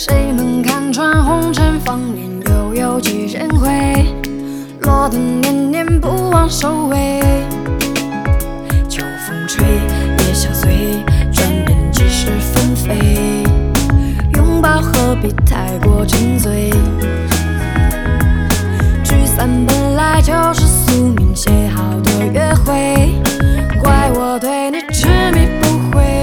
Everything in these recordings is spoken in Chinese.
谁能看穿红尘芳年，又有几人会落得念念不忘收尾？秋风吹，夜相随，转眼即是纷飞。拥抱何必太过沉醉？聚散本来就是宿命写好的约会，怪我对你执迷不悔。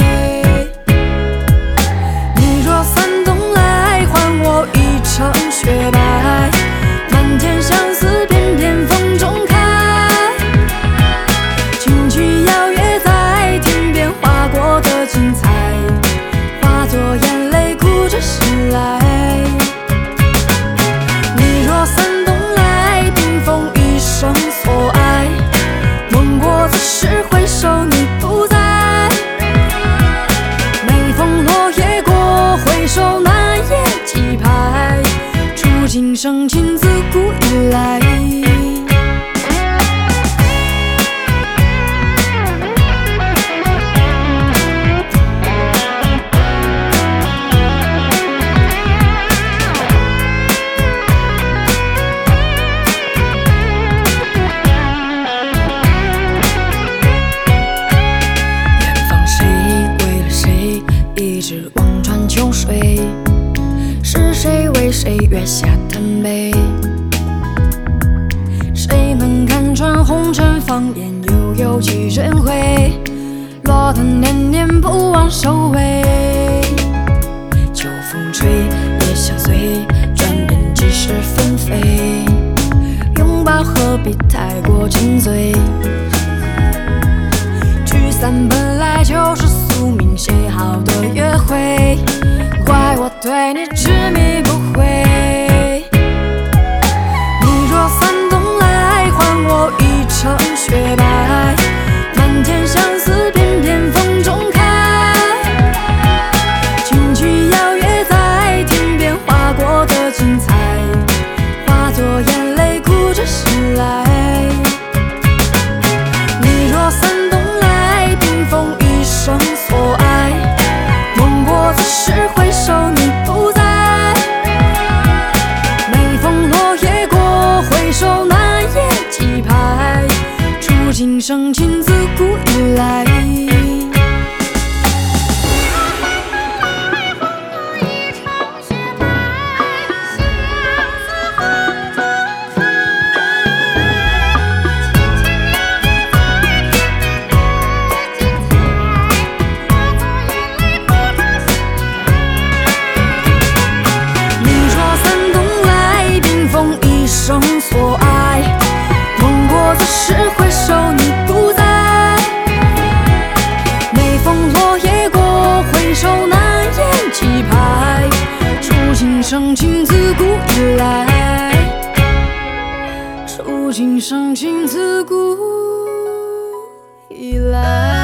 你若伞东来，还我一程雪白。满天相思，片片风中开。轻曲摇曳在天边划过的精彩，化作眼泪哭着醒来。你若伞东来，冰封一生所爱。梦过此时回首你不在，每逢落叶过，回首那夜几拍。触景生情，自古以来。望穿秋水，是谁为谁月下贪杯？谁能看穿红尘芳颜，又有几人会落得念念不忘收尾？秋风吹，夜相随，转眼即是纷飞。拥抱何必太过沉醉？聚散本来就是宿命写好的约会，怪我对你执迷不悔。你若伞东来，还我一程雪白。满天相思，片片风中开。轻曲摇曳在天边划过的精彩，化作眼泪哭着醒来。你若伞东来，冰封一生所爱。梦过此时回首你不在，每逢落叶过，回首那夜几拍。触景生情，自古以来。生所爱，梦过此时回首你不在，每逢落叶过，回首那夜几拍。触景生情，自古以来。触景生情，自古以来。